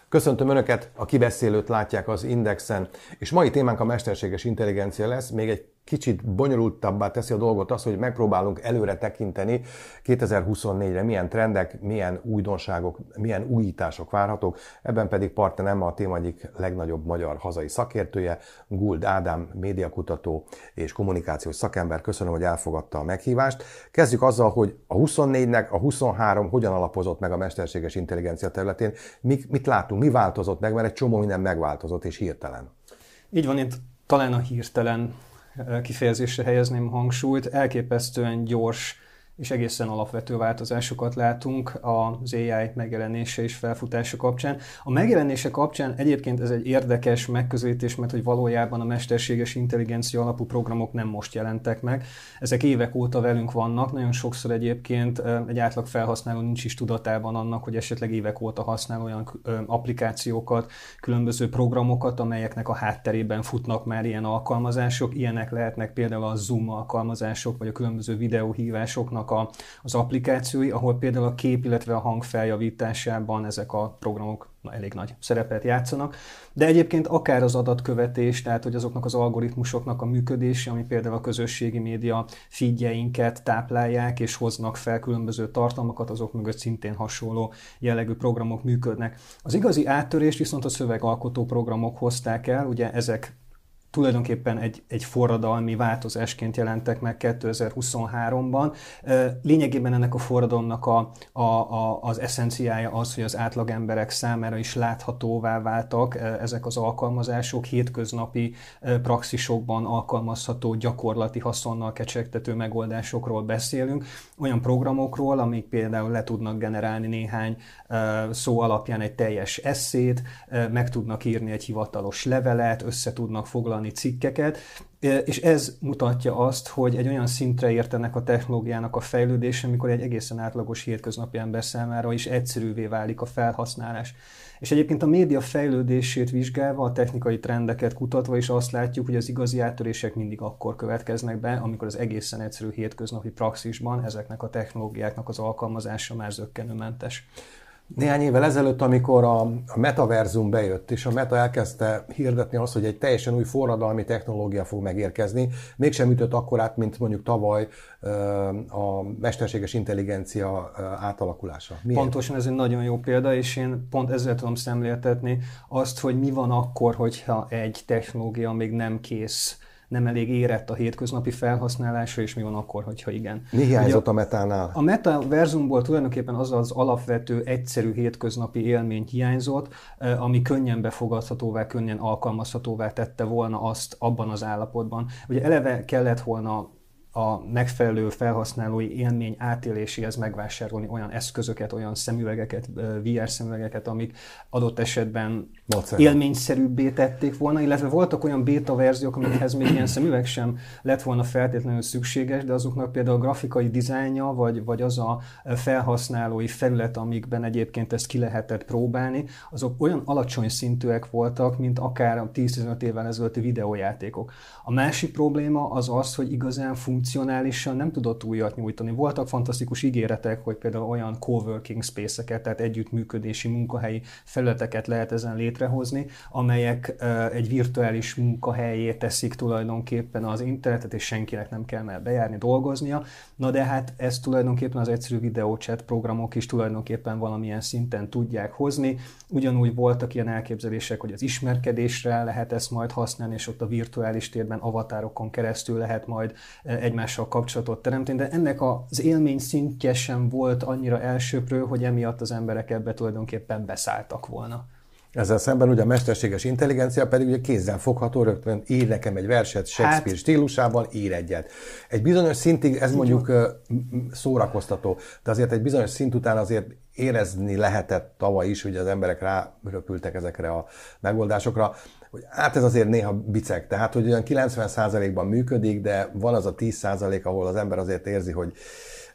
Köszöntöm Önöket, a kibeszélőt látják az Indexen, és mai témánk a mesterséges intelligencia lesz. Még egy kicsit bonyolultabbá teszi a dolgot az, hogy megpróbálunk előre tekinteni 2024-re, milyen trendek, milyen újdonságok, milyen újítások várhatók. Ebben pedig partnerem a téma egyik legnagyobb magyar hazai szakértője, Guld Ádám, médiakutató és kommunikációs szakember. Köszönöm, hogy elfogadta a meghívást. Kezdjük azzal, hogy a 24-nek a 23 hogyan alapozott meg a mesterséges intelligencia területén. Mit látunk, mi változott meg, mert egy csomó minden megváltozott és hirtelen. Így van, itt talán a hirtelen kifejezésre helyezném a hangsúlyt. Elképesztően gyors és egészen alapvető változásokat látunk az AI megjelenése és felfutása kapcsán. A megjelenése kapcsán egyébként ez egy érdekes megközelítés, mert hogy valójában a mesterséges intelligencia alapú programok nem most jelentek meg. Ezek évek óta velünk vannak, nagyon sokszor egyébként egy átlag felhasználó nincs is tudatában annak, hogy esetleg évek óta használ olyan applikációkat, különböző programokat, amelyeknek a hátterében futnak már ilyen alkalmazások. Ilyenek lehetnek például a Zoom alkalmazások, vagy a különböző videóhívásoknak az applikációi, ahol például a kép, illetve a hang feljavításában ezek a programok elég nagy szerepet játszanak. De egyébként akár az adatkövetés, tehát hogy azoknak az algoritmusoknak a működése, ami például a közösségi média feedjeinket táplálják és hoznak fel különböző tartalmakat, azok mögött szintén hasonló jellegű programok működnek. Az igazi áttörést viszont a szövegalkotó programok hozták el, ugye ezek tulajdonképpen egy forradalmi változásként jelentek meg 2023-ban. Lényegében ennek a forradalomnak az eszenciája az, hogy az átlagemberek számára is láthatóvá váltak ezek az alkalmazások, hétköznapi praxisokban alkalmazható, gyakorlati haszonnal kecsegtető megoldásokról beszélünk, olyan programokról, amik például le tudnak generálni néhány szó alapján egy teljes esszét, meg tudnak írni egy hivatalos levelet, össze tudnak foglalni cikkeket, és ez mutatja azt, hogy egy olyan szintre értenek a technológiának a fejlődése, amikor egy egészen átlagos hétköznapi ember számára is egyszerűvé válik a felhasználás. És egyébként a média fejlődését vizsgálva, a technikai trendeket kutatva is azt látjuk, hogy az igazi áttörések mindig akkor következnek be, amikor az egészen egyszerű hétköznapi praxisban ezeknek a technológiáknak az alkalmazása már zökkenőmentes. Néhány évvel ezelőtt, amikor a metaverzum bejött, és a Meta elkezdte hirdetni azt, hogy egy teljesen új forradalmi technológia fog megérkezni, mégsem ütött akkorát, mint mondjuk tavaly a mesterséges intelligencia átalakulása. Miért? Pontosan ez egy nagyon jó példa, és én pont ezzel tudom szemléltetni azt, hogy mi van akkor, hogyha egy technológia még nem kész, nem elég érett a hétköznapi felhasználásra, és mi van akkor, hogyha igen. Mi hiányzott a Metánál? A metaverzumból tulajdonképpen az alapvető, egyszerű hétköznapi élmény hiányzott, ami könnyen befogadhatóvá, könnyen alkalmazhatóvá tette volna azt abban az állapotban. Ugye eleve kellett volna a megfelelő felhasználói élmény átéléséhez megvásárolni olyan eszközöket, olyan szemüvegeket, VR szemüvegeket, amik adott esetben élményszerűbbé tették volna, illetve voltak olyan beta verziók, amikhez még ilyen szemüveg sem lett volna feltétlenül szükséges, de azoknak például a grafikai dizájnja, vagy az a felhasználói felület, amikben egyébként ezt ki lehetett próbálni, azok olyan alacsony szintűek voltak, mint akár a 10-15 évvel ezelőtti videójátékok. A másik probléma az, hogy igazán funkcionálisan nem tudott újat nyújtani. Voltak fantasztikus ígéretek, hogy például olyan coworking space-eket, tehát együttműködési munkahelyi felületeket lehet ezen létrehozni, amelyek egy virtuális munkahelyé teszik tulajdonképpen az internetet, és senkinek nem kell már bejárni, dolgoznia. Na de hát ezt tulajdonképpen az egyszerű videóchat programok is tulajdonképpen valamilyen szinten tudják hozni. Ugyanúgy voltak ilyen elképzelések, hogy az ismerkedésre lehet ezt majd használni, és ott a virtuális térben avatárokon keresztül lehet majd egymással kapcsolatot teremteni, de ennek az élmény szintje sem volt annyira elsöprő, hogy emiatt az emberek ebbe tulajdonképpen beszálltak volna. Ezzel szemben ugye a mesterséges intelligencia pedig ugye kézzel fogható, rögtön ír nekem egy verset Shakespeare stílusában, ír egyet. Egy bizonyos szintig ez mondjuk szórakoztató, de azért egy bizonyos szint után azért érezni lehetett tavaly is, hogy az emberek ráröpültek ezekre a megoldásokra, hogy hát ez azért néha biceg, tehát hogy olyan 90%-ban működik, de van az a 10%, ahol az ember azért érzi, hogy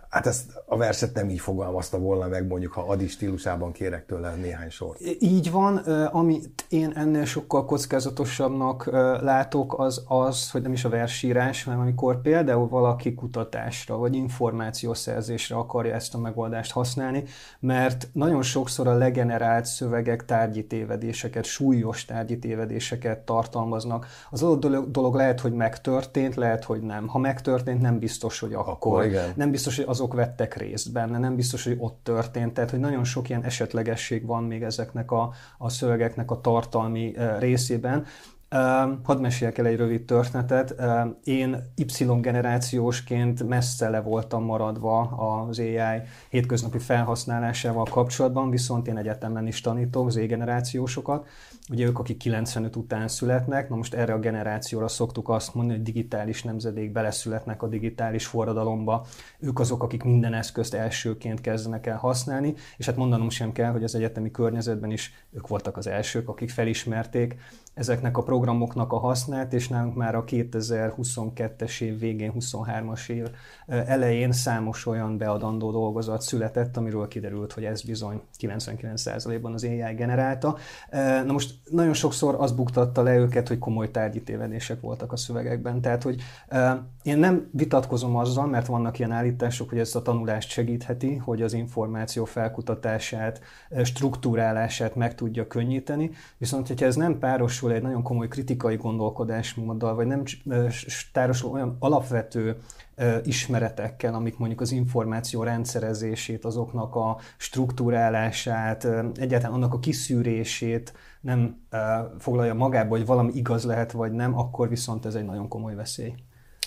Hát ezt a verset nem így fogalmazta volna meg, mondjuk, ha Adi stílusában kérek tőle néhány sort. Így van, amit én ennél sokkal kockázatosabbnak látok, az, hogy nem is a versírás, hanem amikor például valaki kutatásra vagy információszerzésre akarja ezt a megoldást használni, mert nagyon sokszor a legenerált szövegek tárgyi tévedéseket, súlyos tárgyi tévedéseket tartalmaznak. Az adott dolog lehet, hogy megtörtént, lehet, hogy nem. Ha megtörtént, nem biztos, hogy akkor. Nem biztos, hogy azok vettek részt benne, nem biztos, hogy ott történt, tehát hogy nagyon sok ilyen esetlegesség van még ezeknek a szövegeknek a tartalmi részében. Hadd meséljek el egy rövid történetet. Én Y-generációsként messze le voltam maradva az AI hétköznapi felhasználásával kapcsolatban, viszont én egyetemen is tanítok Z-generációsokat. Ugye ők, akik 95 után születnek, na most erre a generációra szoktuk azt mondani, hogy digitális nemzedék, beleszületnek a digitális forradalomba. Ők azok, akik minden eszközt elsőként kezdenek el használni, és hát mondanom sem kell, hogy az egyetemi környezetben is ők voltak az elsők, akik felismerték ezeknek a programoknak a hasznát, és nálunk már a 2022-es év végén, 23-as év elején számos olyan beadandó dolgozat született, amiről kiderült, hogy ez bizony 99%-ban az AI generálta. Na most nagyon sokszor az buktatta le őket, hogy komoly tárgyi tévedések voltak a szövegekben. Tehát, hogy én nem vitatkozom azzal, mert vannak ilyen állítások, hogy ezt a tanulást segítheti, hogy az információ felkutatását, struktúrálását meg tudja könnyíteni, viszont hogyha ez nem párosul egy nagyon komoly kritikai gondolkodásmóddal, vagy nem társul olyan alapvető ismeretekkel, amik mondjuk az információ rendszerezését, azoknak a struktúrálását, egyáltalán annak a kiszűrését nem foglalja magába, hogy valami igaz lehet, vagy nem, akkor viszont ez egy nagyon komoly veszély.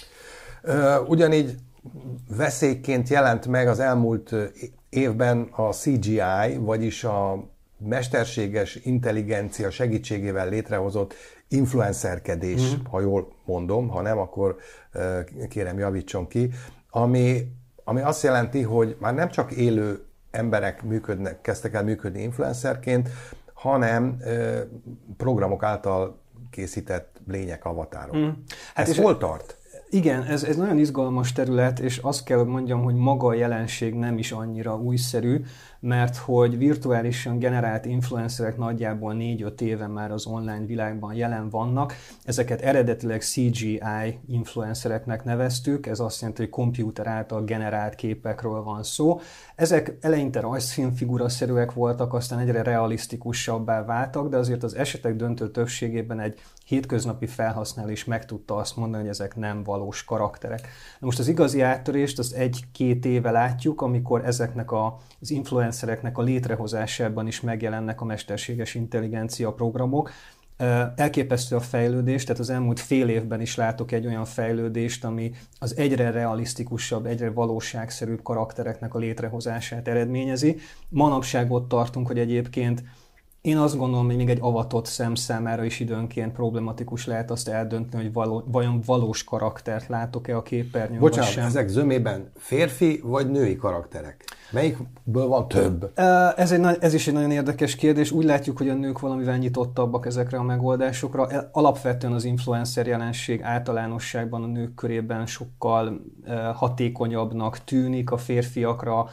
Ugyanígy veszélyként jelent meg az elmúlt évben a CGI, vagyis a mesterséges intelligencia segítségével létrehozott influencerkedés, ha jól mondom, ha nem, akkor kérem javítson ki, ami azt jelenti, hogy már nem csak élő emberek kezdtek el működni influencerként, hanem programok által készített lények, avatárok. Hát ez hol tart? Igen, ez nagyon izgalmas terület, és azt kell, hogy mondjam, hogy maga a jelenség nem is annyira újszerű, mert hogy virtuálisan generált influencerek nagyjából 4-5 éve már az online világban jelen vannak. Ezeket eredetileg CGI influencereknek neveztük, ez azt jelenti, hogy komputer által generált képekről van szó. Ezek eleinte rajzfilmfiguraszerűek voltak, aztán egyre realisztikusabbá váltak, de azért az esetek döntő többségében egy hétköznapi felhasználó is meg tudta azt mondani, hogy ezek nem valós karakterek. Na most az igazi áttörést azt 1-2 éve látjuk, amikor ezeknek az influencereknek a létrehozásában is megjelennek a mesterséges intelligencia programok. Elképesztő a fejlődés, tehát az elmúlt fél évben is látok egy olyan fejlődést, ami az egyre realisztikusabb, egyre valóságszerűbb karaktereknek a létrehozását eredményezi. Manapság ott tartunk, hogy egyébként én azt gondolom, hogy még egy avatott szem számára is időnként problematikus lehet azt eldönteni, hogy vajon valós karaktert látok-e a képernyőn. Bocsánat, ezek zömében férfi vagy női karakterek? Melyikből van több? Ez is egy nagyon érdekes kérdés. Úgy látjuk, hogy a nők valamivel nyitottabbak ezekre a megoldásokra. Alapvetően az influencer jelenség általánosságban a nők körében sokkal hatékonyabbnak tűnik, a férfiakra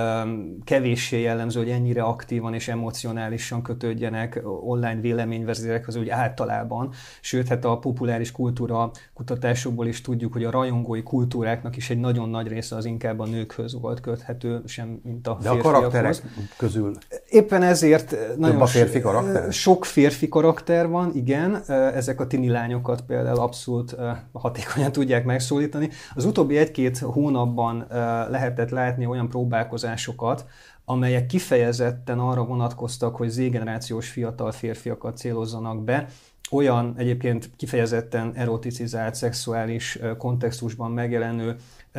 kevéssé jellemző, hogy ennyire aktívan és emocionálisan kötődjenek online véleményvezérekhez, úgy általában. Sőt, hát a populáris kultúra kutatásokból is tudjuk, hogy a rajongói kultúráknak is egy nagyon nagy része az inkább a nőkhöz volt köthető, sem mint a férfiakhoz. De a karakterek közül éppen ezért nagyon a férfi karakter? Sok férfi karakter van, igen. Ezek a tini lányokat például abszolút hatékonyan tudják megszólítani. Az utóbbi 1-2 hónapban lehetett látni olyan próbálkozásokat, amelyek kifejezetten arra vonatkoztak, hogy Z-generációs fiatal férfiakat célozzanak be, olyan egyébként kifejezetten eroticizált, szexuális kontextusban megjelenő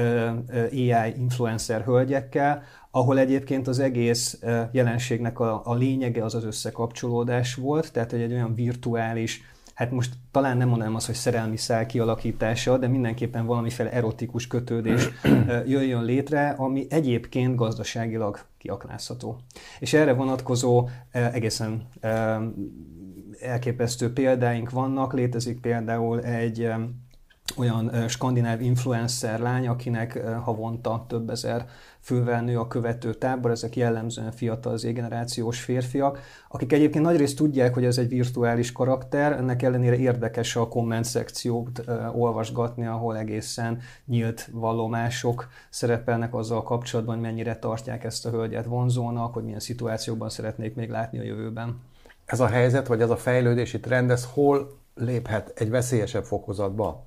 AI influencer hölgyekkel, ahol egyébként az egész jelenségnek a lényege az összekapcsolódás volt, tehát egy olyan virtuális, hát most talán nem mondanám azt, hogy szerelmi szál kialakítása, de mindenképpen valamiféle erotikus kötődés jöjjön létre, ami egyébként gazdaságilag kiaknázható. És erre vonatkozó egészen elképesztő példáink vannak. Létezik például egy olyan skandináv influencer lány, akinek havonta több ezer fővel nő a követő tábor, ezek jellemzően fiatal Z-generációs férfiak, akik egyébként nagyrészt tudják, hogy ez egy virtuális karakter, ennek ellenére érdekes a komment szekciót olvasgatni, ahol egészen nyílt vallomások szerepelnek azzal kapcsolatban, hogy mennyire tartják ezt a hölgyet vonzónak, hogy milyen szituációkban szeretnék még látni a jövőben. Ez a helyzet, vagy ez a fejlődési trend, ez hol léphet egy veszélyesebb fokozatba?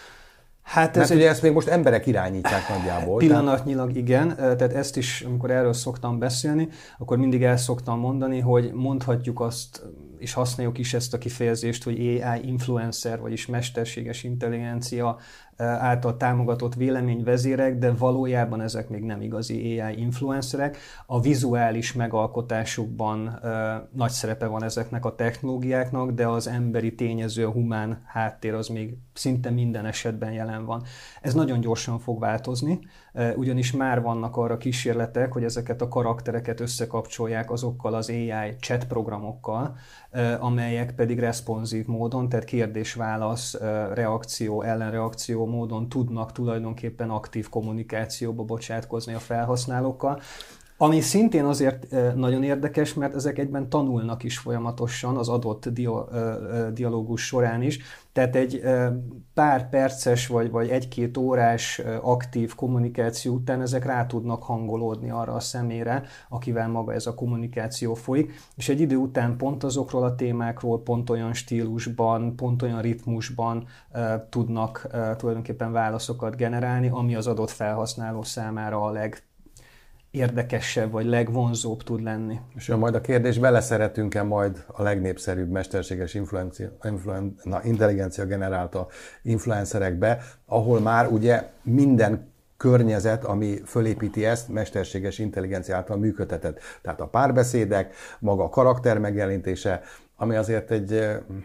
Hát ugye ezt még most emberek irányítják nagyjából. Pillanatnyilag igen, tehát ezt is, amikor erről szoktam beszélni, akkor mindig el szoktam mondani, hogy mondhatjuk azt, és használjuk is ezt a kifejezést, hogy AI influencer, vagyis mesterséges intelligencia által támogatott véleményvezérek, de valójában ezek még nem igazi AI influencerek. A vizuális megalkotásukban nagy szerepe van ezeknek a technológiáknak, de az emberi tényező, a humán háttér az még szinte minden esetben jelen van. Ez nagyon gyorsan fog változni, ugyanis már vannak arra kísérletek, hogy ezeket a karaktereket összekapcsolják azokkal az AI chat programokkal, amelyek pedig responsív módon, tehát kérdés-válasz, reakció, ellenreakció módon tudnak tulajdonképpen aktív kommunikációba bocsátkozni a felhasználókkal. Ami szintén azért nagyon érdekes, mert ezek egyben tanulnak is folyamatosan az adott dialógus során is. Tehát egy pár perces vagy egy-két órás aktív kommunikáció után ezek rá tudnak hangolódni arra a személyre, akivel maga ez a kommunikáció folyik, és egy idő után pont azokról a témákról, pont olyan stílusban, pont olyan ritmusban tudnak tulajdonképpen válaszokat generálni, ami az adott felhasználó számára a legérdekesebb vagy legvonzóbb tud lenni. És majd a kérdés, beleszeretünk-e majd a legnépszerűbb mesterséges intelligencia generálta influencerekbe, ahol már ugye minden környezet, ami fölépíti ezt, mesterséges intelligencia által működtetett. Tehát a párbeszédek, maga a karakter megjelenítése, ami azért egy,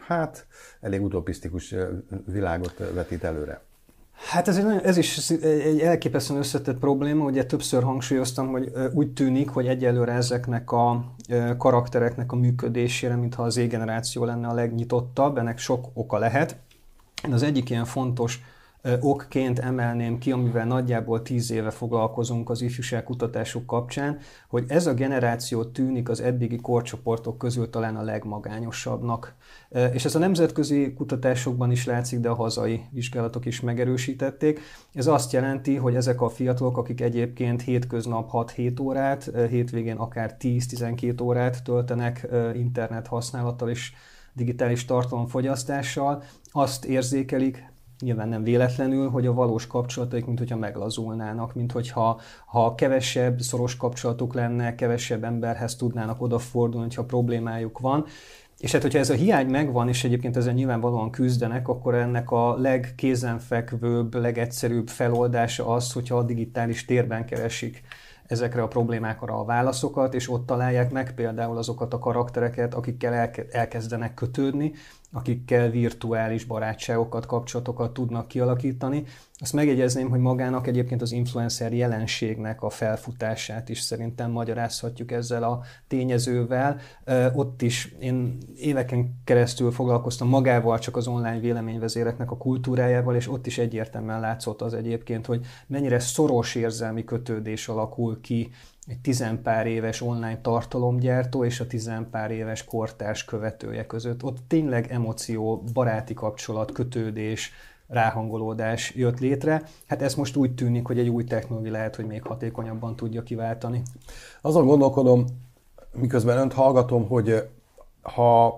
elég utopisztikus világot vetít előre. Hát ez is egy elképesztően összetett probléma, ugye többször hangsúlyoztam, hogy úgy tűnik, hogy egyelőre ezeknek a karaktereknek a működésére, mintha az Z-generáció lenne a legnyitottabb, ennek sok oka lehet. Én az egyik ilyen fontos okként emelném ki, amivel nagyjából 10 éve foglalkozunk az ifjúságkutatások kapcsán, hogy ez a generáció tűnik az eddigi korcsoportok közül talán a legmagányosabbnak. És ez a nemzetközi kutatásokban is látszik, de a hazai vizsgálatok is megerősítették. Ez azt jelenti, hogy ezek a fiatalok, akik egyébként hétköznap 6-7 órát, hétvégén akár 10-12 órát töltenek internet használattal és digitális tartalomfogyasztással, azt érzékelik, nyilván nem véletlenül, hogy a valós kapcsolataik, mint hogyha meglazulnának, mint hogyha kevesebb szoros kapcsolatuk lenne, kevesebb emberhez tudnának odafordulni, hogyha problémájuk van. És hát, hogyha ez a hiány megvan, és egyébként ezen nyilvánvalóan küzdenek, akkor ennek a legkézenfekvőbb, legegyszerűbb feloldása az, hogyha a digitális térben keresik ezekre a problémákra a válaszokat, és ott találják meg például azokat a karaktereket, akikkel elkezdenek kötődni, akikkel virtuális barátságokat, kapcsolatokat tudnak kialakítani. Azt megjegyezném, hogy magának egyébként az influencer jelenségnek a felfutását is szerintem magyarázhatjuk ezzel a tényezővel. Ott is én éveken keresztül foglalkoztam magával, csak az online véleményvezéreknek a kultúrájával, és ott is egyértelműen látszott az egyébként, hogy mennyire szoros érzelmi kötődés alakul ki egy 10 pár éves online tartalomgyártó és a 10 pár éves kortárs követője között. Ott tényleg emóció, baráti kapcsolat, kötődés, ráhangolódás jött létre. Hát ez most úgy tűnik, hogy egy új technológia lehet, hogy még hatékonyabban tudja kiváltani. Azon gondolkodom, miközben önt hallgatom, hogy ha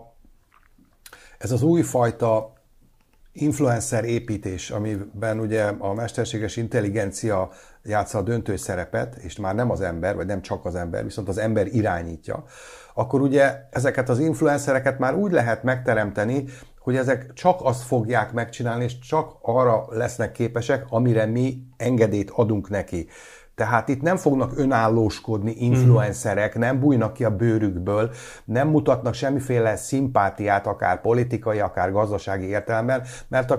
ez az újfajta influencer építés, amiben ugye a mesterséges intelligencia játsza a döntő szerepet, és már nem az ember, vagy nem csak az ember, viszont az ember irányítja, akkor ugye ezeket az influencereket már úgy lehet megteremteni, hogy ezek csak azt fogják megcsinálni, és csak arra lesznek képesek, amire mi engedélyt adunk neki. Tehát itt nem fognak önállóskodni influencerek, nem bújnak ki a bőrükből, nem mutatnak semmiféle szimpátiát, akár politikai, akár gazdasági értelemben, mert akkor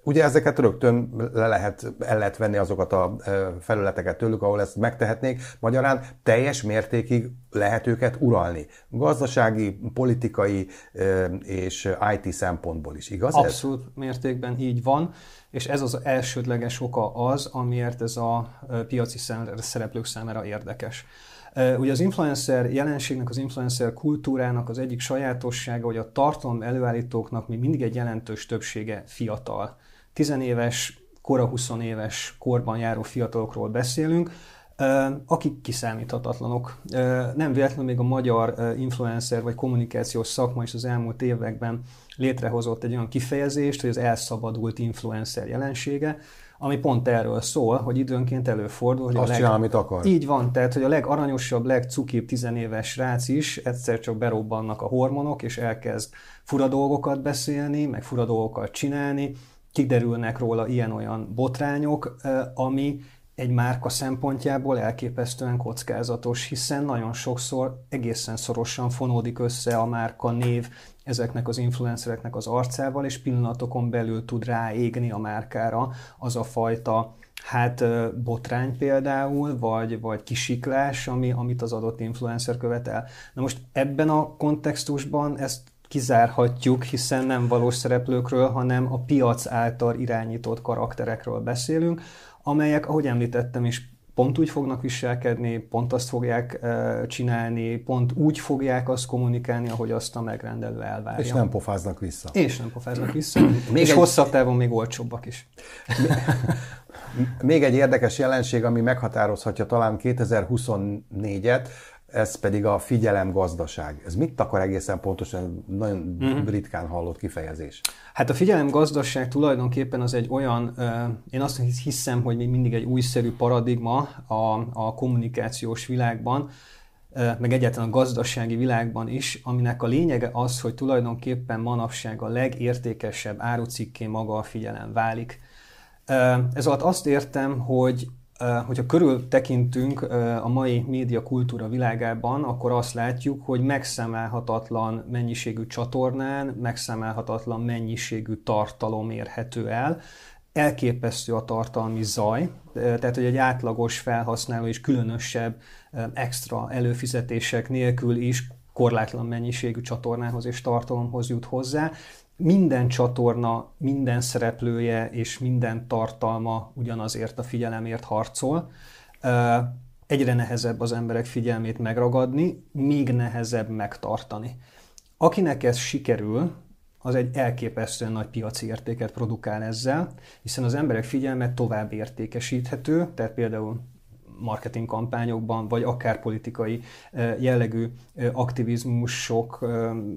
ugye ezeket rögtön el lehet venni azokat a felületeket tőlük, ahol ezt megtehetnék. Magyarán teljes mértékig lehet őket uralni. Gazdasági, politikai és IT szempontból is, igaz? Abszolút mértékben így van, és ez az elsődleges oka az, amiért ez a piaci szereplők számára érdekes. Ugye az influencer jelenségnek, az influencer kultúrának az egyik sajátossága, hogy a tartalom előállítóknak még mindig egy jelentős többsége fiatal. 10 éves, kora 20 éves korban járó fiatalokról beszélünk, akik kiszámíthatatlanok. Nem véletlenül még a magyar influencer vagy kommunikációs szakma is az elmúlt években létrehozott egy olyan kifejezést, hogy az elszabadult influencer jelensége, ami pont erről szól, hogy időnként előfordul, hogy azt csinál, amit akar. Így van, tehát hogy a legaranyosabb, legcukibb 10 éves srác is egyszer csak berobbannak a hormonok, és elkezd fura dolgokat beszélni, meg fura dolgokat csinálni, kiderülnek róla ilyen-olyan botrányok, ami egy márka szempontjából elképesztően kockázatos, hiszen nagyon sokszor egészen szorosan fonódik össze a márka név ezeknek az influencereknek az arcával, és pillanatokon belül tud ráégni a márkára az a fajta botrány például, vagy kisiklás, amit az adott influencer követel. Na most ebben a kontextusban ezt kizárhatjuk, hiszen nem valós szereplőkről, hanem a piac által irányított karakterekről beszélünk, amelyek, ahogy említettem is, pont úgy fognak viselkedni, pont azt fogják csinálni, pont úgy fogják azt kommunikálni, ahogy azt a megrendelő elvárja. És nem pofáznak vissza. És hosszabb távon még olcsóbbak is. Még egy érdekes jelenség, ami meghatározhatja talán 2024-et, ez pedig a figyelemgazdaság. Ez mit akar egészen pontosan? Nagyon ritkán hallott kifejezés. Hát a figyelemgazdaság tulajdonképpen az egy olyan, én azt hiszem, hogy még mindig egy újszerű paradigma a kommunikációs világban, meg egyáltalán a gazdasági világban is, aminek a lényege az, hogy tulajdonképpen manapság a legértékesebb árucikké maga a figyelem válik. Ez alatt azt értem, hogyha körül tekintünk a mai médiakultúra világában, akkor azt látjuk, hogy megszámlálhatatlan mennyiségű csatornán, megszámlálhatatlan mennyiségű tartalom érhető el. Elképesztő a tartalmi zaj, tehát hogy egy átlagos felhasználó is különösebb extra előfizetések nélkül is korlátlan mennyiségű csatornához és tartalomhoz jut hozzá. Minden csatorna, minden szereplője és minden tartalma ugyanazért a figyelemért harcol. Egyre nehezebb az emberek figyelmét megragadni, még nehezebb megtartani. Akinek ez sikerül, az egy elképesztően nagy piaci értéket produkál ezzel, hiszen az emberek figyelme tovább értékesíthető, tehát például marketing kampányokban, vagy akár politikai jellegű aktivizmusok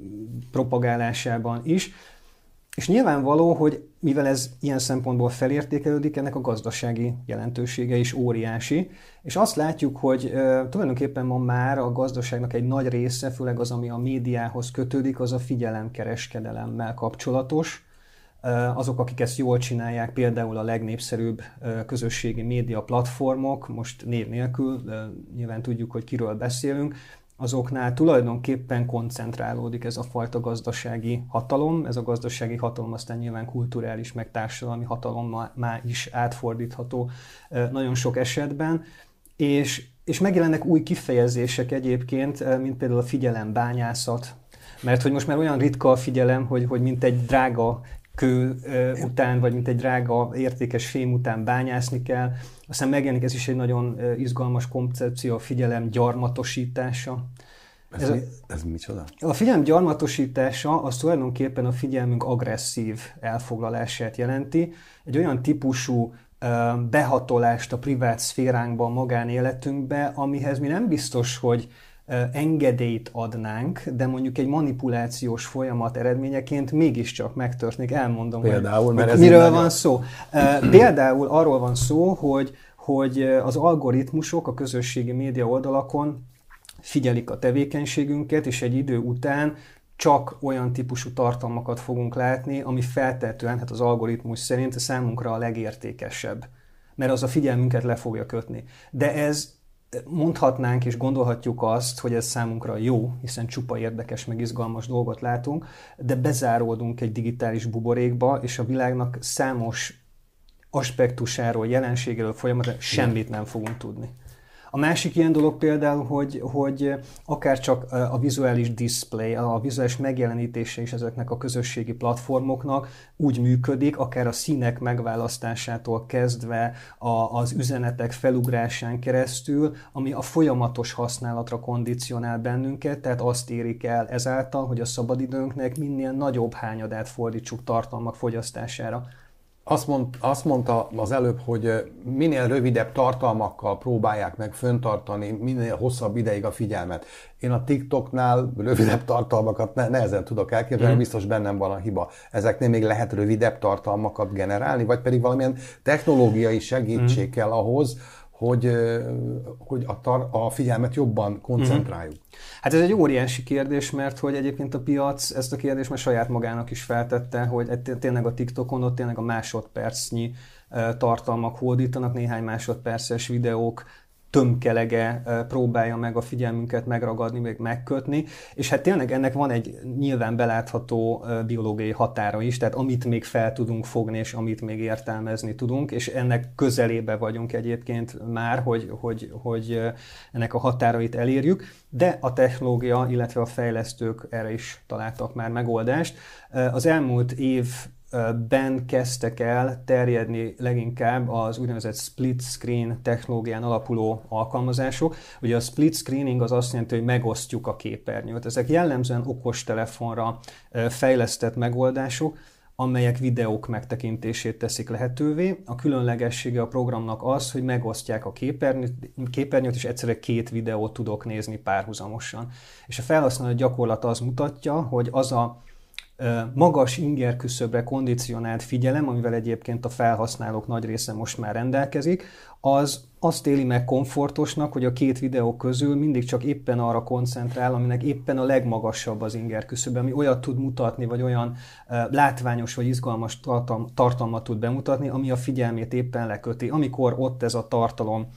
propagálásában is. És nyilvánvaló, hogy mivel ez ilyen szempontból felértékelődik, ennek a gazdasági jelentősége is óriási, és azt látjuk, hogy tulajdonképpen ma már a gazdaságnak egy nagy része, főleg az, ami a médiához kötődik, az a figyelemkereskedelemmel kapcsolatos. Azok, akik ezt jól csinálják, például a legnépszerűbb közösségi média platformok, most név nélkül, nyilván tudjuk, hogy kiről beszélünk, azoknál tulajdonképpen koncentrálódik ez a fajta gazdasági hatalom. Ez a gazdasági hatalom aztán nyilván kulturális, meg társadalmi hatalommá is átfordítható nagyon sok esetben, és megjelennek új kifejezések egyébként, mint például a figyelembányászat, mert hogy most már olyan ritka a figyelem, hogy mint egy drága kő után, vagy mint egy drága, értékes fém után bányászni kell. Aztán megjelenik ez is egy nagyon izgalmas koncepció, a figyelem gyarmatosítása. Ez micsoda? A figyelem gyarmatosítása az tulajdonképpen a figyelmünk agresszív elfoglalását jelenti. Egy olyan típusú behatolást a privát szféránkba, a magánéletünkbe, amihez mi nem biztos, hogy engedélyt adnánk, de mondjuk egy manipulációs folyamat eredményeként mégiscsak megtörténik. Elmondom, például, hogy miről van szó. Például arról van szó, hogy az algoritmusok a közösségi média oldalakon figyelik a tevékenységünket, és egy idő után csak olyan típusú tartalmakat fogunk látni, ami feltetően, hát az algoritmus szerint számunkra a legértékesebb, mert az a figyelmünket le fogja kötni. De ez mondhatnánk és gondolhatjuk azt, hogy ez számunkra jó, hiszen csupa érdekes, meg izgalmas dolgot látunk, de bezáródunk egy digitális buborékba, és a világnak számos aspektusáról, jelenségéről folyamatosan semmit nem fogunk tudni. A másik ilyen dolog például, hogy akár csak a vizuális display, a vizuális megjelenítése is ezeknek a közösségi platformoknak úgy működik, akár a színek megválasztásától kezdve az üzenetek felugrásán keresztül, ami a folyamatos használatra kondicionál bennünket, tehát azt érik el ezáltal, hogy a szabadidőnknek minél nagyobb hányadát fordítsuk tartalmak fogyasztására. Azt mondta az előbb, hogy minél rövidebb tartalmakkal próbálják meg fenntartani minél hosszabb ideig a figyelmet. Én a TikToknál rövidebb tartalmakat nehezen tudok elképzelni, biztos bennem van a hiba. Ezeknél még lehet rövidebb tartalmakat generálni, vagy pedig valamilyen technológiai segítség kell ahhoz, hogy a figyelmet jobban koncentráljuk. Hát ez egy óriási kérdés, mert hogy egyébként a piac ezt a kérdést már saját magának is feltette, hogy tényleg a TikTokon ott tényleg a másodpercnyi tartalmak hódítanak, néhány másodperces videók tömkelege próbálja meg a figyelmünket megragadni, még megkötni, és hát tényleg ennek van egy nyilván belátható biológiai határa is, tehát amit még fel tudunk fogni, és amit még értelmezni tudunk, és ennek közelébe vagyunk egyébként már, hogy ennek a határait elérjük, de a technológia, illetve a fejlesztők erre is találtak már megoldást. Az elmúlt évben kezdtek el terjedni leginkább az úgynevezett split screen technológián alapuló alkalmazások. Ugye a split screening az azt jelenti, hogy megosztjuk a képernyőt. Ezek jellemzően okostelefonra fejlesztett megoldások, amelyek videók megtekintését teszik lehetővé. A különlegessége a programnak az, hogy megosztják a képernyőt, és egyszerre 2 videót tudok nézni párhuzamosan. És a felhasználó gyakorlat az mutatja, hogy az a magas ingerküszöbre kondicionált figyelem, amivel egyébként a felhasználók nagy része most már rendelkezik, az azt éli meg komfortosnak, hogy a 2 videó közül mindig csak éppen arra koncentrál, aminek éppen a legmagasabb az ingerküszöbe, ami olyat tud mutatni, vagy olyan látványos vagy izgalmas tartalmat tud bemutatni, ami a figyelmét éppen leköti. Amikor ott ez a tartalom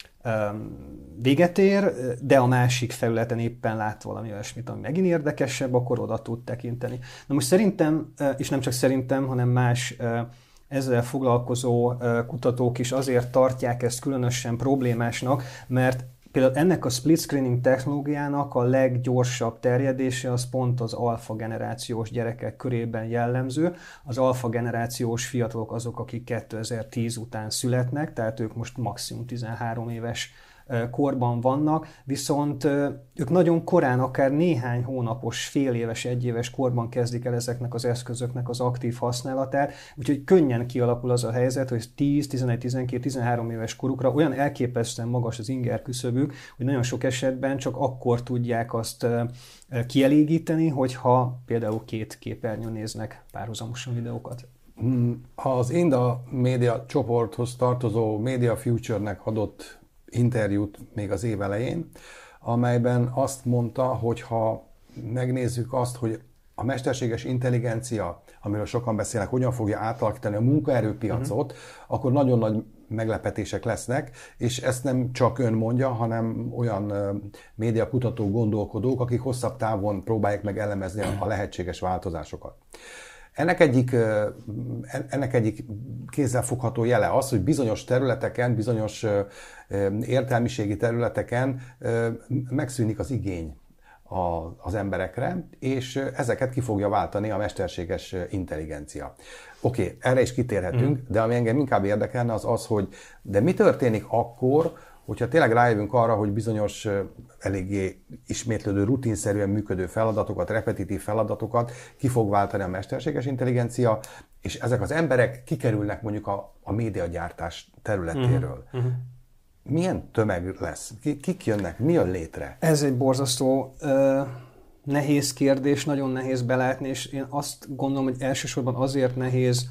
véget ér, de a másik felületen éppen lát valami olyasmit, ami megint érdekesebb, akkor oda tud tekinteni. Na most szerintem, és nem csak szerintem, hanem más ezzel foglalkozó kutatók is azért tartják ezt különösen problémásnak, mert például ennek a split screening technológiának a leggyorsabb terjedése az pont az alfa generációs gyerekek körében jellemző. Az alfa generációs fiatalok azok, akik 2010 után születnek, tehát ők most maximum 13 éves korban vannak, viszont ők nagyon korán, akár néhány hónapos, fél éves, egyéves korban kezdik el ezeknek az eszközöknek az aktív használatát, úgyhogy könnyen kialakul az a helyzet, hogy 10, 11, 12, 13 éves korukra olyan elképesztően magas az ingerküszöbük, hogy nagyon sok esetben csak akkor tudják azt kielégíteni, hogyha például 2 képernyőn néznek párhuzamosan videókat. Az Inda Média csoporthoz tartozó Media Future-nek adott interjút még az év elején, amelyben azt mondta, hogy ha megnézzük azt, hogy a mesterséges intelligencia, amiről sokan beszélnek, hogyan fogja átalakítani a munkaerőpiacot, akkor nagyon nagy meglepetések lesznek, és ezt nem csak ön mondja, hanem olyan médiakutatók, gondolkodók, akik hosszabb távon próbálják meg elemezni a lehetséges változásokat. Ennek egyik kézzelfogható jele az, hogy bizonyos területeken, bizonyos értelmiségi területeken megszűnik az igény az emberekre, és ezeket ki fogja váltani a mesterséges intelligencia. Oké, erre is kitérhetünk, de ami engem inkább érdekelne az az, hogy de mi történik akkor, hogyha tényleg rájövünk arra, hogy bizonyos eléggé ismétlődő, rutinszerűen működő feladatokat, repetitív feladatokat ki fog váltani a mesterséges intelligencia, és ezek az emberek kikerülnek mondjuk a médiagyártás területéről. Milyen tömeg lesz? Kik jönnek? Mi jön létre? Ez egy borzasztó nehéz kérdés, nagyon nehéz belátni, és én azt gondolom, hogy elsősorban azért nehéz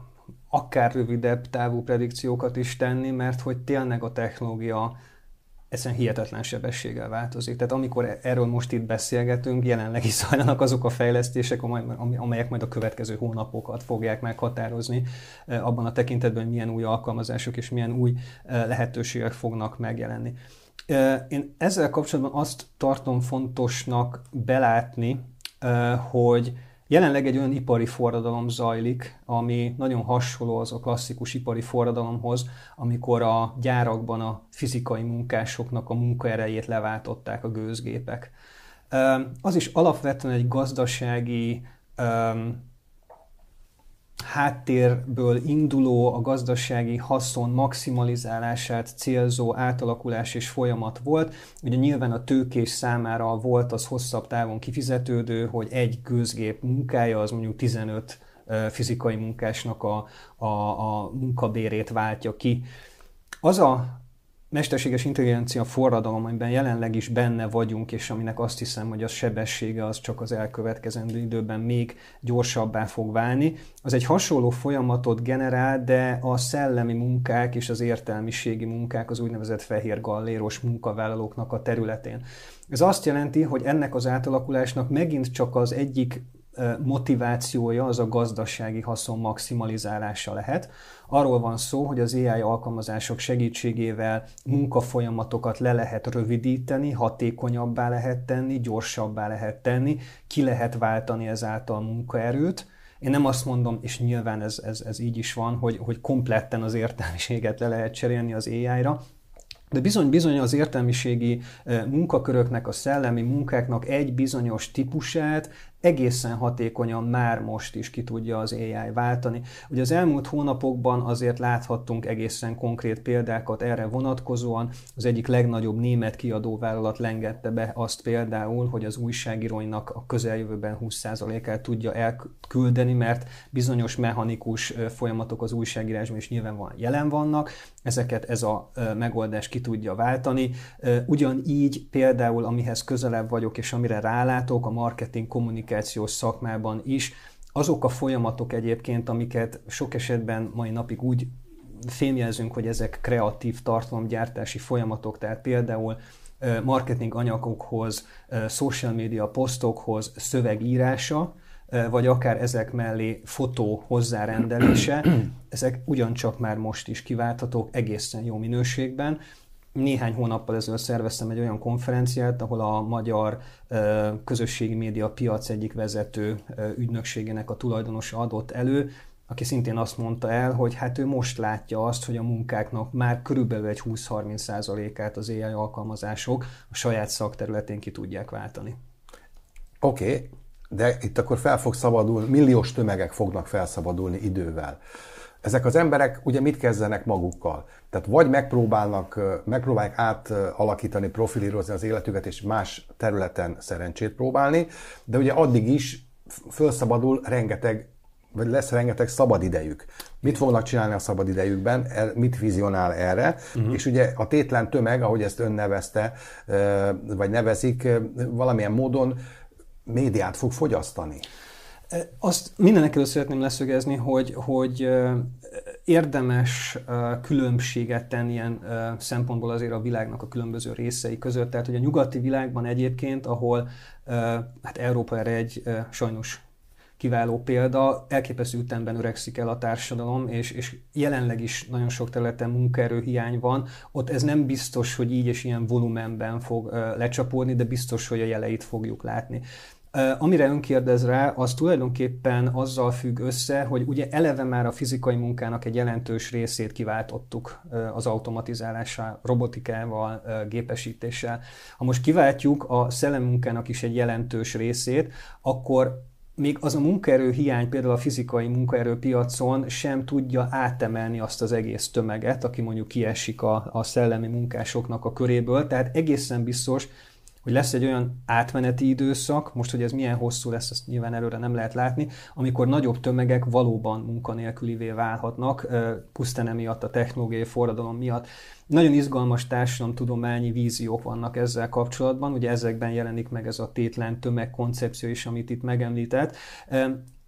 akár rövidebb távú predikciókat is tenni, mert hogy tényleg a technológia egyszerűen hihetetlen sebességgel változik. Tehát amikor erről most itt beszélgetünk, jelenleg is zajlanak azok a fejlesztések, amelyek majd a következő hónapokat fogják meghatározni abban a tekintetben, hogy milyen új alkalmazások és milyen új lehetőségek fognak megjelenni. Én ezzel kapcsolatban azt tartom fontosnak belátni, hogy jelenleg egy olyan ipari forradalom zajlik, ami nagyon hasonló az a klasszikus ipari forradalomhoz, amikor a gyárakban a fizikai munkásoknak a munkaerejét leváltották a gőzgépek. Az is alapvetően egy gazdasági háttérből induló, a gazdasági haszon maximalizálását célzó átalakulás és folyamat volt. Ugye nyilván a tőkés számára volt az hosszabb távon kifizetődő, hogy egy gőzgép munkája az mondjuk 15 fizikai munkásnak a munkabérét váltja ki. Az a mesterséges intelligencia forradalom, amiben jelenleg is benne vagyunk, és aminek azt hiszem, hogy a sebessége az csak az elkövetkezendő időben még gyorsabbá fog válni, az egy hasonló folyamatot generál, de a szellemi munkák és az értelmiségi munkák, az úgynevezett fehér galléros munkavállalóknak a területén. Ez azt jelenti, hogy ennek az átalakulásnak megint csak az egyik motivációja az a gazdasági haszon maximalizálása lehet. Arról van szó, hogy az AI alkalmazások segítségével munkafolyamatokat le lehet rövidíteni, hatékonyabbá lehet tenni, gyorsabbá lehet tenni, ki lehet váltani ezáltal munkaerőt. Én nem azt mondom, és nyilván ez így is van, hogy kompletten az értelmiséget le lehet cserélni az AI-ra, de bizony az értelmiségi munkaköröknek, a szellemi munkáknak egy bizonyos típusát egészen hatékonyan már most is ki tudja az AI váltani. Ugye az elmúlt hónapokban azért láthattunk egészen konkrét példákat erre vonatkozóan. Az egyik legnagyobb német kiadóvállalat lengette be azt például, hogy az újságíróinak a közeljövőben 20%-át tudja elküldeni, mert bizonyos mechanikus folyamatok az újságírásban is nyilvánvalóan jelen vannak. Ezeket ez a megoldás ki tudja váltani. Ugyanígy például, amihez közelebb vagyok és amire rálátok, a marketing kommunikációs szakmában is, azok a folyamatok egyébként, amiket sok esetben mai napig úgy fémjelzünk, hogy ezek kreatív tartalomgyártási folyamatok, tehát például marketing anyagokhoz, social media posztokhoz szövegírása, vagy akár ezek mellé fotó hozzárendelése, ezek ugyancsak már most is kiválthatók egészen jó minőségben. Néhány hónappal ezelőtt szerveztem egy olyan konferenciát, ahol a magyar közösségi média piac egyik vezető ügynökségének a tulajdonosa adott elő, aki szintén azt mondta el, hogy hát ő most látja azt, hogy a munkáknak már körülbelül egy 20-30%-át az AI alkalmazások a saját szakterületén ki tudják váltani. Oké, de itt akkor fel fog szabadulni, milliós tömegek fognak felszabadulni idővel. Ezek az emberek ugye mit kezdenek magukkal? Tehát vagy megpróbálják átalakítani, profilírozni az életüket, és más területen szerencsét próbálni, de ugye addig is felszabadul vagy lesz rengeteg szabadidejük. Mit fognak csinálni a szabadidejükben? Mit vizionál erre? És ugye a tétlen tömeg, ahogy ezt ön nevezte, vagy nevezik, valamilyen módon médiát fog fogyasztani. Azt mindenekelőtt szeretném leszögezni, hogy érdemes különbséget tenni ilyen szempontból azért a világnak a különböző részei között. Tehát, hogy a nyugati világban egyébként, ahol hát Európa erre egy sajnos kiváló példa, elképesztő ütemben öregszik el a társadalom, és jelenleg is nagyon sok területen munkaerőhiány van. Ott ez nem biztos, hogy így és ilyen volumenben fog lecsapódni, de biztos, hogy a jeleit fogjuk látni. Amire ön kérdez rá, az tulajdonképpen azzal függ össze, hogy ugye eleve már a fizikai munkának egy jelentős részét kiváltottuk az automatizálással, robotikával, gépesítéssel. Ha most kiváltjuk a szellemi munkának is egy jelentős részét, akkor még az a munkaerő hiány például a fizikai munkaerőpiacon sem tudja átemelni azt az egész tömeget, aki mondjuk kiesik a szellemi munkásoknak a köréből. Tehát egészen biztos, hogy lesz egy olyan átmeneti időszak, most, hogy ez milyen hosszú lesz, ezt nyilván előre nem lehet látni, amikor nagyobb tömegek valóban munkanélkülivé válhatnak, pusztán emiatt a technológiai forradalom miatt. Nagyon izgalmas társadalomtudományi víziók vannak ezzel kapcsolatban, ugye ezekben jelenik meg ez a tétlen tömeg koncepció is, amit itt megemlített.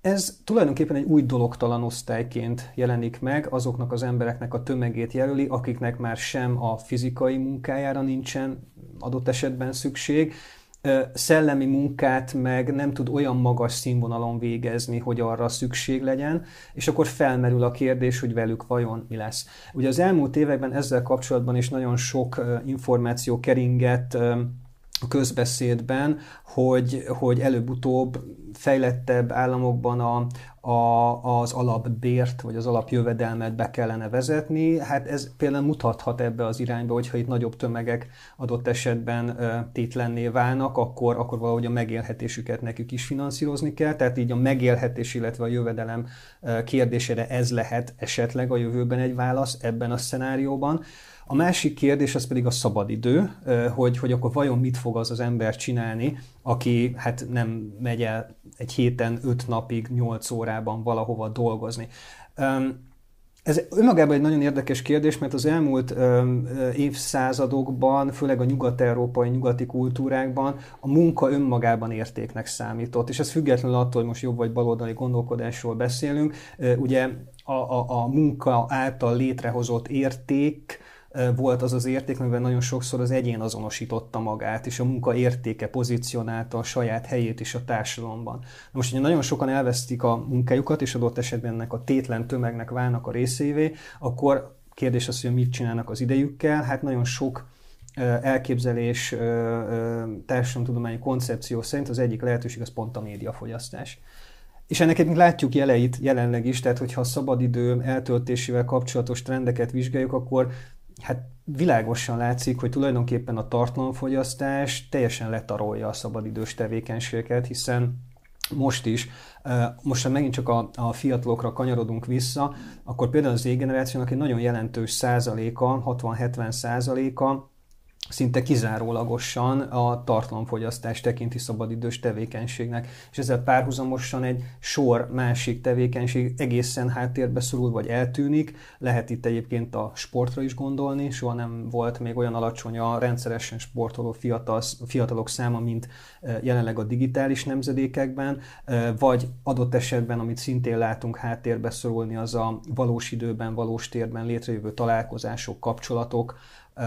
Ez tulajdonképpen egy új dologtalan osztályként jelenik meg, azoknak az embereknek a tömegét jelöli, akiknek már sem a fizikai munkájára nincsen adott esetben szükség, szellemi munkát meg nem tud olyan magas színvonalon végezni, hogy arra szükség legyen, és akkor felmerül a kérdés, hogy velük vajon mi lesz. Ugye az elmúlt években ezzel kapcsolatban is nagyon sok információ keringett a közbeszédben, hogy előbb-utóbb fejlettebb államokban az alapbért, vagy az alapjövedelmet be kellene vezetni. Hát ez például mutathat ebbe az irányba, hogyha itt nagyobb tömegek adott esetben tétlenné válnak, akkor valahogy a megélhetésüket nekük is finanszírozni kell. Tehát így a megélhetés, illetve a jövedelem kérdésére ez lehet esetleg a jövőben egy válasz ebben a szenárióban. A másik kérdés az pedig a szabadidő, hogy akkor vajon mit fog az ember csinálni, aki hát nem megy el egy héten 5 napig 8 órában valahova dolgozni. Ez önmagában egy nagyon érdekes kérdés, mert az elmúlt évszázadokban, főleg a nyugat-európai, nyugati kultúrákban a munka önmagában értéknek számított. És ez függetlenül attól, hogy most jobb vagy baloldali gondolkodásról beszélünk. Ugye a munka által létrehozott érték volt az az érték, amivel nagyon sokszor az egyén azonosította magát, és a munka értéke pozícionálta a saját helyét is a társadalomban. Most, hogyha nagyon sokan elvesztik a munkájukat, és adott esetben ennek a tétlen tömegnek válnak a részévé, akkor kérdés az, hogy mit csinálnak az idejükkel. Hát nagyon sok elképzelés, társadalomtudományi koncepció szerint az egyik lehetőség az pont a médiafogyasztás. És ennek egyébként látjuk jeleit jelenleg is, tehát hogyha a szabadidő eltöltésével kapcsolatos trendeket vizsgáljuk, akkor hát világosan látszik, hogy tulajdonképpen a tartalomfogyasztás teljesen letarolja a szabadidős tevékenységeket, hiszen most is, most megint csak a fiatalokra kanyarodunk vissza, akkor például az Z-generációnak egy nagyon jelentős százaléka, 60-70%-a szinte kizárólagosan a tartalomfogyasztást tekinti szabadidős tevékenységnek. És ezzel párhuzamosan egy sor másik tevékenység egészen háttérbe szorul, vagy eltűnik. Lehet itt egyébként a sportra is gondolni, soha nem volt még olyan alacsony a rendszeresen sportoló fiatalok száma, mint jelenleg a digitális nemzedékekben, vagy adott esetben, amit szintén látunk háttérbe szorulni, az a valós időben, valós térben létrejövő találkozások, kapcsolatok,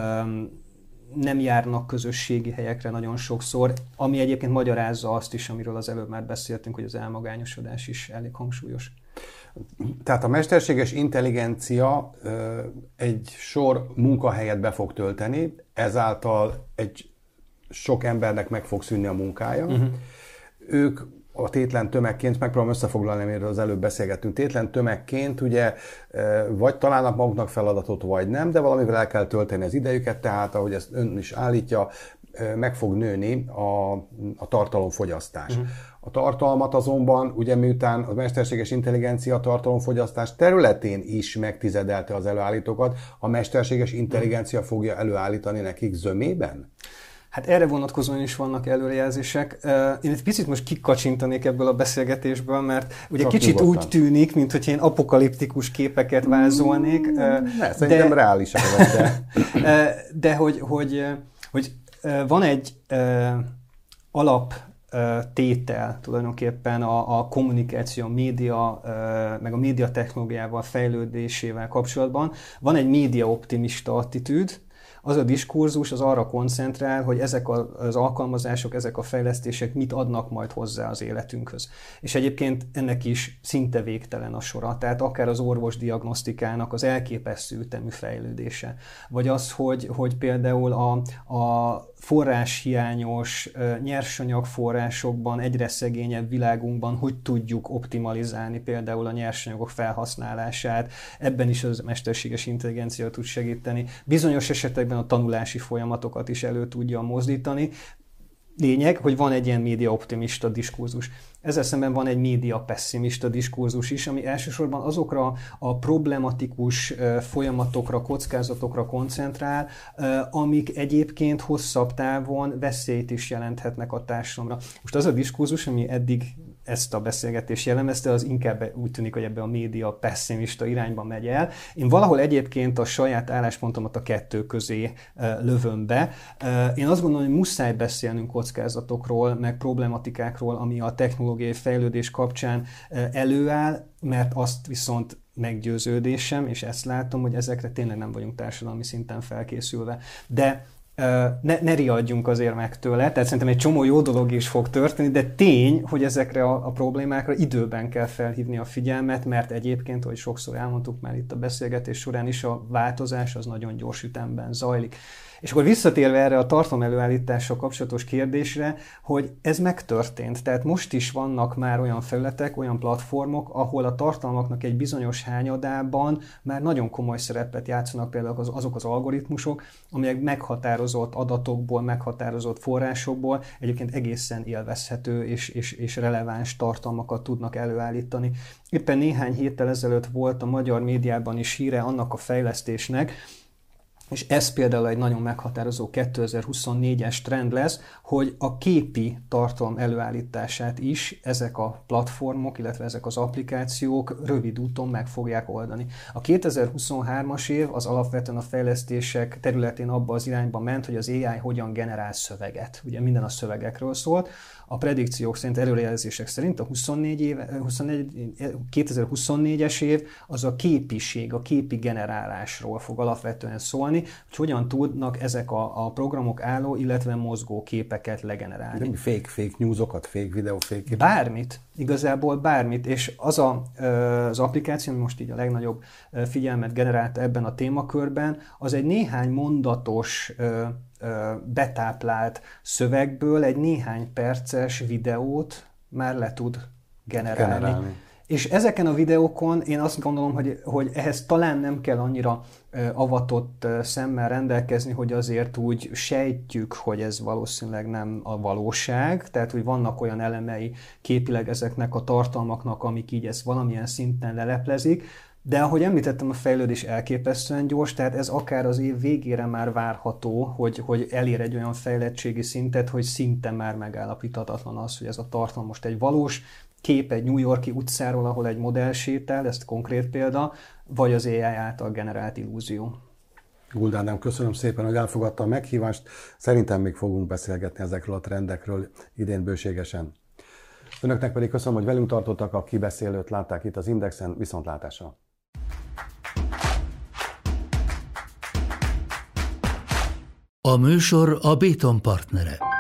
nem járnak közösségi helyekre nagyon sokszor, ami egyébként magyarázza azt is, amiről az előbb már beszéltünk, hogy az elmagányosodás is elég hangsúlyos. Tehát a mesterséges intelligencia egy sor munkahelyet be fog tölteni, ezáltal egy sok embernek meg fog szűnni a munkája. Ők a tétlen tömegként, megpróbálom összefoglalni, amiről az előbb beszélgettünk, tétlen tömegként ugye vagy találnak maguknak feladatot, vagy nem, de valamivel el kell tölteni az idejüket, tehát ahogy ezt ön is állítja, meg fog nőni a tartalomfogyasztás. A tartalmat azonban, ugye miután a mesterséges intelligencia tartalomfogyasztás területén is megtizedelte az előállítókat, a mesterséges intelligencia fogja előállítani nekik zömében? Hát erre vonatkozóan is vannak előrejelzések. Én egy picit most kikacsintanék ebből a beszélgetésből, mert ugye csak kicsit nyugodtan. Úgy tűnik, mintha én apokaliptikus képeket vázolnék. Szerintem reálisak vagy, de hogy van egy alaptétel tulajdonképpen a kommunikáció, média, meg a médiatechnológiával fejlődésével kapcsolatban. Van egy média optimista attitűd. Az a diskurzus az arra koncentrál, hogy ezek az alkalmazások, ezek a fejlesztések mit adnak majd hozzá az életünkhöz. És egyébként ennek is szinte végtelen a sora. Tehát akár az orvosdiagnosztikának az elképesztő ütemű fejlődése. Vagy az, hogy például a forráshiányos nyersanyagforrásokban, egyre szegényebb világunkban hogy tudjuk optimalizálni például a nyersanyagok felhasználását. Ebben is az mesterséges intelligencia tud segíteni. Bizonyos esetekben a tanulási folyamatokat is elő tudja mozdítani. Lényeg, hogy van egy ilyen média optimista diskurzus. Ezzel szemben van egy média pessimista diskurzus is, ami elsősorban azokra a problematikus folyamatokra, kockázatokra koncentrál, amik egyébként hosszabb távon veszélyt is jelenthetnek a társadalomra. Most az a diskurzus, ami eddig ezt a beszélgetést jellemezte, az inkább úgy tűnik, hogy ebbe a média pessimista irányba megy el. Én valahol egyébként a saját álláspontomat a kettő közé lövöm be. Én azt gondolom, hogy muszáj beszélnünk kockázatokról, meg problematikákról, ami a technológiai fejlődés kapcsán előáll, mert azt viszont meggyőződésem, és ezt látom, hogy ezekre tényleg nem vagyunk társadalmi szinten felkészülve. De ne riadjunk azért meg tőle, tehát szerintem egy csomó jó dolog is fog történni, de tény, hogy ezekre a problémákra időben kell felhívni a figyelmet, mert egyébként, ahogy sokszor elmondtuk már itt a beszélgetés során is, a változás az nagyon gyors ütemben zajlik. És akkor visszatérve erre a tartalomelőállítással kapcsolatos kérdésre, hogy ez megtörtént. Tehát most is vannak már olyan felületek, olyan platformok, ahol a tartalmaknak egy bizonyos hányadában már nagyon komoly szerepet játszanak például azok az algoritmusok, amelyek meghatározott adatokból, meghatározott forrásokból egyébként egészen élvezhető és releváns tartalmakat tudnak előállítani. Éppen néhány héttel ezelőtt volt a magyar médiában is híre annak a fejlesztésnek, és ez például egy nagyon meghatározó 2024-es trend lesz, hogy a képi tartalom előállítását is ezek a platformok, illetve ezek az applikációk rövid úton meg fogják oldani. A 2023-as év az alapvetően a fejlesztések területén abba az irányba ment, hogy az AI hogyan generál szöveget. Ugye minden a szövegekről szólt. A predikciók szerint, előrejelzések szerint a 2024-es év az a képiség, a képi generálásról fog alapvetően szólni, hogy hogyan tudnak ezek a programok álló, illetve mozgó képeket legenerálni. De fake newsokat, fake videó, fake képeket? Bármit, igazából bármit, és az az applikáció, ami most így a legnagyobb figyelmet generálta ebben a témakörben, az egy néhány mondatos betáplált szövegből egy néhány perces videót már le tud generálni. És ezeken a videókon én azt gondolom, hogy ehhez talán nem kell annyira avatott szemmel rendelkezni, hogy azért úgy sejtjük, hogy ez valószínűleg nem a valóság, tehát hogy vannak olyan elemei képileg ezeknek a tartalmaknak, amik így ezt valamilyen szinten leleplezik, de ahogy említettem, a fejlődés elképesztően gyors, tehát ez akár az év végére már várható, hogy elér egy olyan fejlettségi szintet, hogy szinte már megállapíthatatlan az, hogy ez a tartalom most egy valós kép egy New York-i utcáról, ahol egy modell sétál, ezt konkrét példa, vagy az AI által generált illúzió. Guldánám, köszönöm szépen, hogy elfogadta a meghívást. Szerintem még fogunk beszélgetni ezekről a trendekről idén bőségesen. Önöknek pedig köszönöm, hogy velünk tartottak, a kibeszélőt látták itt az Indexen, viszontlátásra. A műsor a Béton partnere.